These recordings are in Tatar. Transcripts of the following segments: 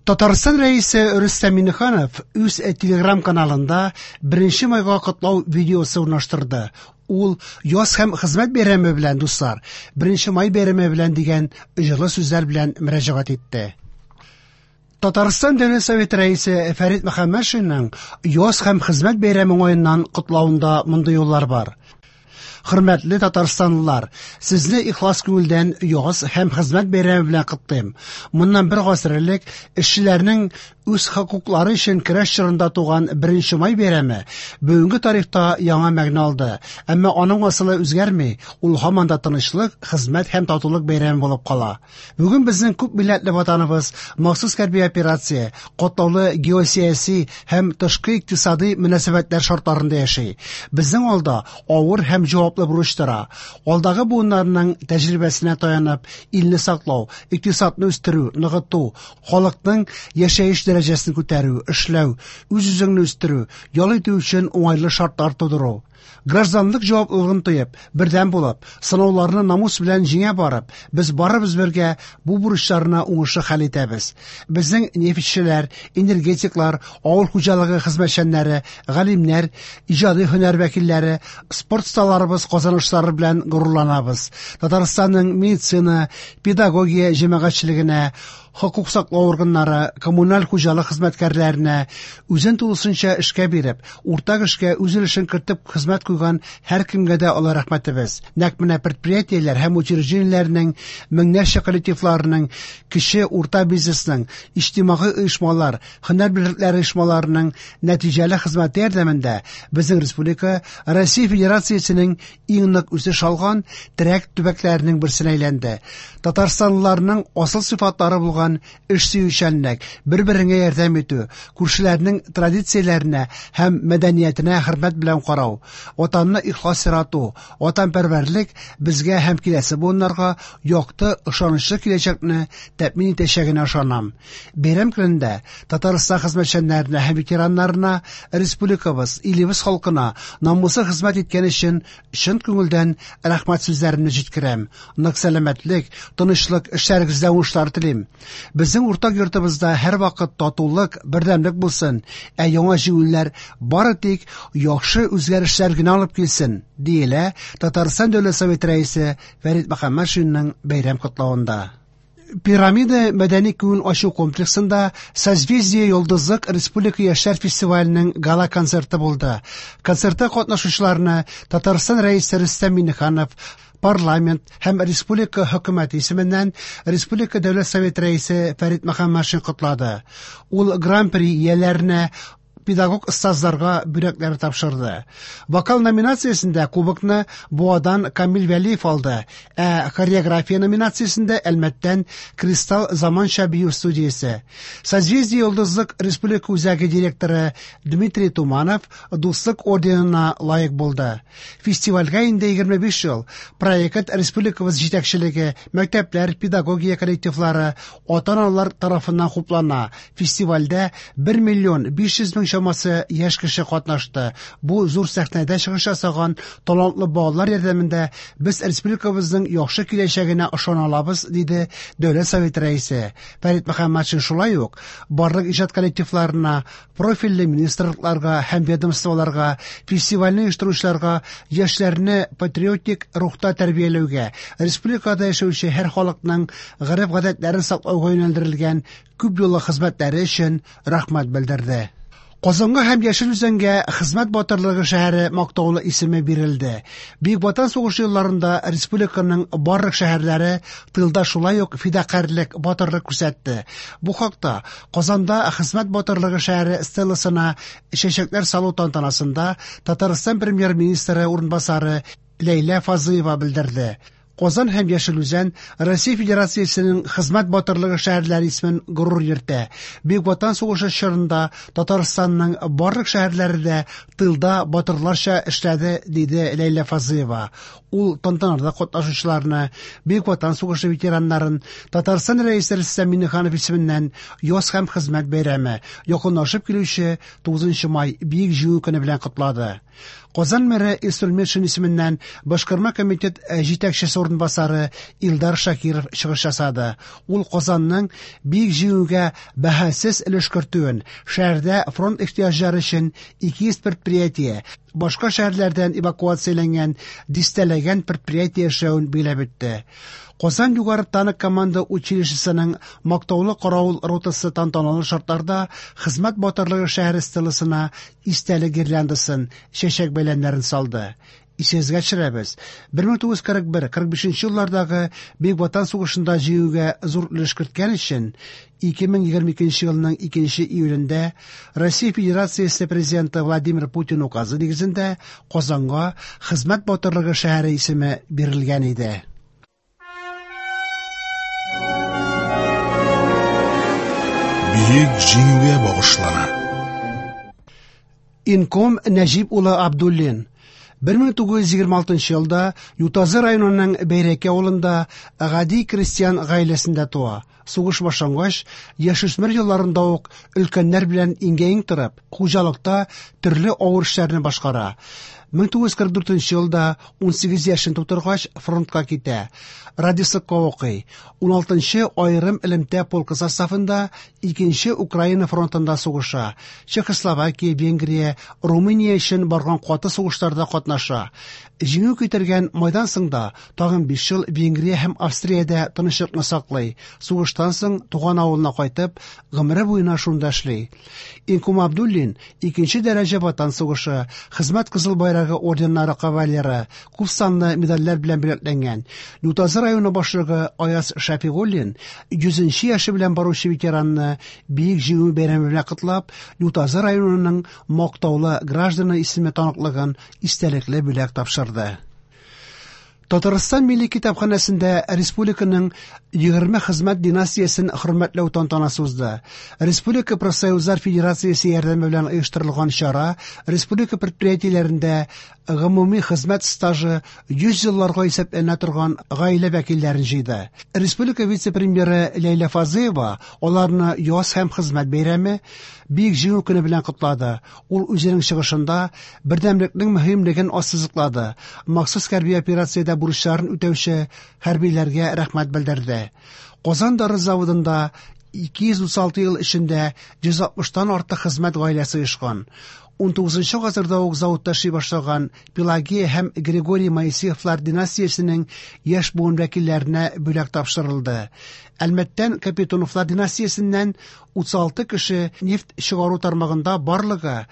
Татарстан рәисе Рөстәм Миңнеханов үз Telegram каналында 1 майга котлау видеосы урнаштырды. Ул яз һәм хезмәт бәйрәме белән, дуслар, 1 май бәйрәме белән дигән җылы сүзләр белән мөрәҗәгать итте. Татарстан Дәүләт Советы рәисе Фәрит Мөхәммәтшинның яз һәм хезмәт бәйрәме уңаеннан котлавында мондый юллар бар. Хөрмәтле татарстанлылар, сезне ихлас күңелдән яз һәм хезмәт бәйрәме белән котлыйм. Моннан бер гасыр элек эшчеләрнең үз хокуклары өчен көрәш чорында туган 1 май бәйрәме бүгенге тарихта яңа мәгънә алды. Әмма аның асылы үзгәрми, ул һаман да тынычлык, хезмәт һәм татулык бәйрәме булып кала. Бүген безнең күп милләтле ватаныбыз махсус хәрби операция, катлаулы геосәяси һәм тышкы икътисади мөнәсәбәтләр шартларында яши. Безнең алда авыр һәм җаваплы бурыч тора. Алдагы буыннарның тәҗрибәсенә таянып, илне саклау, икътисадны үстерү, ныгыту, халыкның яшәеш дәрәҗәсен күтәрү, эшләү, үз-үзеңне үстерү, ял итү өчен уңайлы шартлар тудыру. Гражданлык җаваплылыгын тоеп, бердәм булып, сынауларны намус белән җиңә барып, без барыбыз бергә бу бурычларны уңышлы хәл итәбез. Безнең нефтьчеләр, энергетиклар, авыл хуҗалыгы хезмәтчәннәре, галимнәр, иҗади һөнәр вәкилләре, спорт сталарыбыз казанышлары белән горурланабыз. Татарстанның медицина, педагогия җәмәгатьчелегенә, хокук саклау органнары, коммуналь хуҗалык хезмәткәрләренә үзен тулысынча эшкә биреп, уртак эшкә үз өлешен кертеп хезмәт куйган һәркемгә дә Алла рәхмәтебез. Нәкъ менә предприятиеләр һәм учреждениеләрнең, меңнәрчә коллективларның, кече урта бизнесның, иҗтимагый оешмалар, һөнәр берлекләре оешмаларының нәтиҗәле хезмәте ярдәмендә безнең республика Россия Федерациясенең иң нык үсеш алган терәк төбәкләренең берсенә әйләнде. Татарстанлыларның асыл сыйфатлары булган эш сөючәнлек, бер-береңә ярдәм итү, күршеләрнең традицияләренә һәм мәдәниятенә хөрмәт белән карау, ватанны ихлас ярату, ватанпәрвәрлек безгә һәм киләсе буыннарга якты, ышанычлы киләчәкне тәэмин итәчәгенә ышанам. Бәйрәм көндә Татарстан хезмәтчәннәренә һәм ветераннарына, республикабыз, илебез халкына намуслы хезмәт иткән өчен чын күңелдән рәхмәт сүзләремне җиткерәм. Нык сәламәтлек, тынычлык, эшләрегездә уңышлар телим. Безнең уртак йортыбызда һәр вакыт татулык, бердәмлек булсын, ә яңа җиңүләр бары тик яхшы үзгәрешләр генә алып килсен, диелә Татарстан Дәүләт Советы рәисе Фәрит Мөхәммәтшинның бәйрәм котлавында. Пирамида мәдәни күңел ачу комплексында Созвездие йолдызлык республика яшьләр фестиваленең гала концерты булды. Концертта катнашучыларны Татарстан рәисе Рөстәм Миңнеханов, парламент һәм республика хөкүмәте исеменнән республика Дәүләт Советы рәисе Фәрит Мөхәммәтшин котлады. Ул гран-при ияләренә, педагог остазларга бүләкләр тапшырды. Вокал номинациясендә кубокны Буадан Камил Вәлиев алды, ә хореография номинациясендә Әлмәттән Кристалл заманча бию студиясе. Созвездие йолдызлык республика үзәге директоры Дмитрий Туманов дуслык орденына лаек булды. Фестивальгә инде 25 ел проект республикабыз җитәкчелеге, мәктәпләр, педагогия коллективлары, ата-аналар тарафыннан хуплана. Фестивальдә 1 500 000 чамасы яшь кеше катнашты. Бу зур сәхнәдә чыгыш ясаган талантлы балалар ярдәмендә без республикабызның яхшы киләчәгенә ышана алабыз, диде Дәүләт Советы рәисе. Фәрит Мөхәммәтшин шулай ук барлык иҗат коллективларына, профильле министрлыкларга һәм ведомстволарга, фестивальне оештыручыларга яшьләрне патриотик рухта тәрбияләүгә, республикада яшәүче һәр халыкның гореф-гадәтләрен саклауга юнәлдерелгән күп юллы хезмәтләре өчен рәхмәт белдерде. Казанга һәм Яшел Үзәнгә хезмәт батырлыгы шәһәре мактаулы исеме бирелде. Бөек Ватан сугышы елларында республиканың барлык шәһәрләре тылда шулай ук фидакарьлек, батырлык күрсәтте. Бу хакта Казанда хезмәт батырлыгы шәһәре стелласына чәчәкләр салу тантанасында Татарстан премьер-министры урынбасары Ләйлә Фазыева белдерде. Казан һәм Яшел Үзән Россия Федерациясенең хезмәт батырлыгы шәһәрләре исемен горур йөртә. Бөек Ватан сугышы чорында Татарстанның барлык шәһәрләрендә тылда батырларча эшләде, диде Ләйлә Фазыева. Ул тантанада катнашучыларны, Бөек Ватан сугышы ветераннарын Татарстан рәисе Рөстәм Миңнеханов исеменнән яз һәм хезмәт бәйрәме, якынлашып килүче 9 май бөек җиңү көне белән котлады. Казан мэры Илсур Метшин исеменнән Башкарма комитет җитәкчесе орынбасары Илдар Шакиров чыгыш ясады. Ул Казанның бөек җиңүгә бәһасез өлеш кертүен, шәһәрдә фронт ихтыяҗлары өчен 200 предприятие, башка шәһәрләрдән эвакуацияләнгән дистәләгән предприятие эшләвен билгеләп үтте. Казан югары танк команда училищесының мактаулы каравыл ротасы тантаналы шартларда хезмәт батырлыгы шәһәре стеласына истәлек гирляндысын, чәчәк бәйләмнәрен салды. Исегезгә төшерәбез. 1941-45 еллардагы Бөек Ватан сугышында җиңүгә зур өлеш керткән өчен 2022 елның 2 июлендә Россия Федерациясе президенты Владимир Путин указы нигезендә Казанга хезмәт батырлыгы шәһәре исеме бирелгән иде. Бөек җиңүгә багышлана. Инком Нәҗип улы Абдуллин 1926 елда Ютазы районының Бәйрәке авылында гади крестьян гаиләсендә туа. Сугыш башлангач, яшүсмер елларында ук өлкәннәр белән иңгә-иң торып, хуҗалыкта төрле авыр эшләрне башкара. 1944 елда 18 яшен тутыргач фронтка китә. Радисовка укый. 16 аерым элемтә полкы составында 2 Украина фронтында сугыша. Чехословакия, Венгрия, Румыния өчен барган каты сугышларда катнаша. Җиңү китергән майдан соңда тагын 5 ел Венгрия һәм Австриядә тынычлыкны саклый. Сугыштан соң туган авылына кайтып, гомере буена шунда эшли. Инком Абдуллин 2 дәрәҗә Ватан сугышы, хезмәт кызыл байрагы орденнары кавалеры, күп санлы медальләр белән бүләкләнгән. Ютазы районы башлыгы Аяз Шәфигуллин 100 яше белән баручы ветеранны бөек җиңү бәйрәме белән котлап, Ютазы районының мактаулы гражданы исеме таныклыгын истәлекле бүләк тапшырды. Татарстан Милли китапханәсендә республиканың 20 хезмәт династиясен хөрмәтләү тантанасы узды. Республика профсоюзлар федерациясе ярдәме белән оештырылган чара республика предприятиеләрендә гомуми хезмәт стажы 100 елларга исәпләнә торган гаилә вәкилләрен җыйды. Республика вице-премьеры Ләйлә Фазыева аларны яз һәм хезмәт бәйрәме бөек җиңү көне белән котлады. Ул үзенең чыгышында бердәмлекнең мөһимлеген ассызыклады. Махсус хәрби операциядә бурычларын үтәүче хәрбиләргә рәхмәт белдерде. Казан дары заводында 236 ел эчендә 160-тан артык хезмәт гаиләсе оешкан. 19 гасырда ук заводта эшли башлаган Пелагея һәм Григорий Моисеевлар династиясенең яшь буын вәкилләренә бүләк тапшырылды. Әлмәттән Капитоновлар династиясеннән 36 кеше нефть чыгару тармагында барлыгы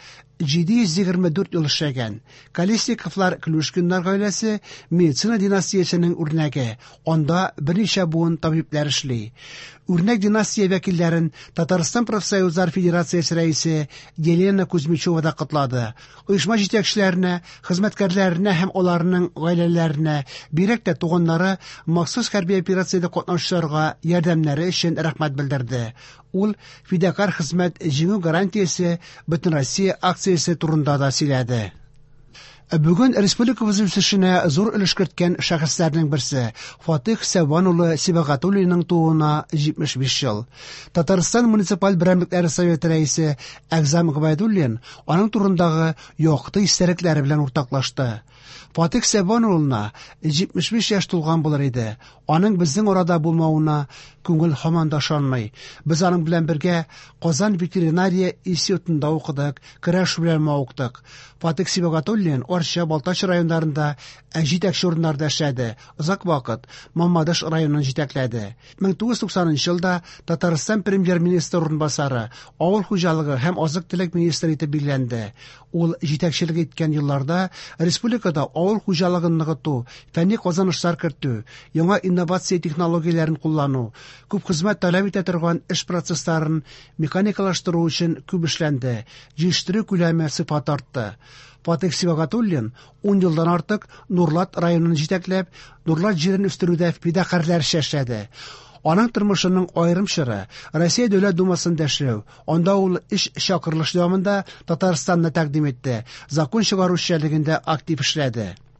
724 ел эшләгән. Колесниковлар Клюшкиннар гаиләсе медицина династиясенең үрнәге. Анда берничә буын табиблар эшли. Үрнәк династия вәкилләрен Татарстан профсоюзлар федерациясе рәисе Елена Кузьмичева да котлады. Оешма җитәкчеләренә, хезмәткәрләренә һәм аларның гаиләләренә, бигрәк тә туганнары махсус хәрби операциядә катнашучыларга ярдәмнәре өчен рәхмәт белдерде. Ул фидакар хезмәт җиңү гарантиясе бөтен Россия акциясе турында да сөйләде. Бүген республикабыз үсешенә зур өлеш керткән шәхесләрнең берсе Фатих Сәван улы Сибагатуллинның тууына 75 ел. Татарстан муниципаль берәмлекләре советы рәисе Әгзам Габайдуллин аның турындагы якты истәлекләре белән уртаклашты. Фатих Сәван улына 75 яшь тулган булыр иде. Аның безнең арада булмавына күңел һаман да ышанмый. Без аның белән бергә Казан ветеринария институтында укыдык, көрәш белән мавыктык. Фатих Сибагатуллин Арча, Балтач районнарында җитәкче урыннарда эшләде. Озак вакыт Мамадыш районын җитәкләде. 1990 елда Татарстан премьер-министры урынбасары, авыл хуҗалыгы һәм азык-төлек министры итеп билгеләнде. Ул җитәкчелек иткән елларда республикада авыл хуҗалыгын ныгыту, фәнни казанышлар кертү, яңа инновация технологияләрен куллану, күп хезмәт таләп итә торган эш процессларын механикалаштыру өчен күп эшләнде. Җитештерү күләме сыйфат артты. Фатих Сибагатуллин 10 елдан артык Нурлат районын җитәкләп, Нурлат җирен үстерүдә фидакарлар эшләде. Аның тормышының аерым чоры Россия Дәүләт Думасында эшләү. Анда ул эш чакырылыш дәвамында Татарстанны тәкъдим итте. Закон чыгару эшчәнлегендә актив эшләде.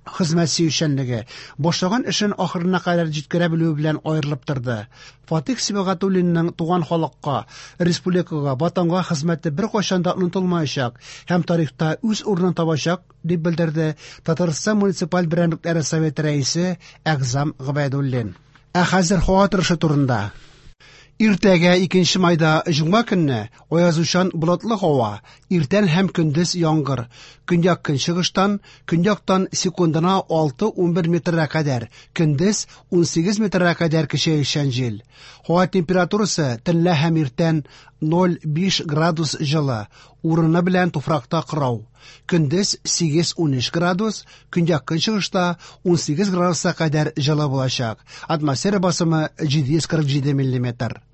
хезмәт сөючәнлеге, башлаган эшен ахырына кадәр җиткерә белү белән аерылып торды. Фатих Сибагатуллинның туган халыкка, республикага, ватанга хезмәте беркайчан да онытылмаячак һәм тарихта үз урынын табачак, дип белдерде Татарстан муниципаль берәмлекләре советы рәисе Әгъзам Гобәйдуллин. Хәзер һава торышы турында. Иртәгә 2 майда җомга көнне аязучан болытлы һава, иртән һәм көндез яңгыр. Көньяк көнчыгыштан, көньяктан секундына 6-11 метрга кадәр, көндез 18 метрга кадәр көчәйшән җил. Һава температурасы төнлә һәм иртән 0-5 градус җылы, урыны белән туфракта кырау. Көндез 8-13 градус, көньяк көнчыгышта 18 градуска кадәр җылы булачак. Атмосфера басымы 747 мм.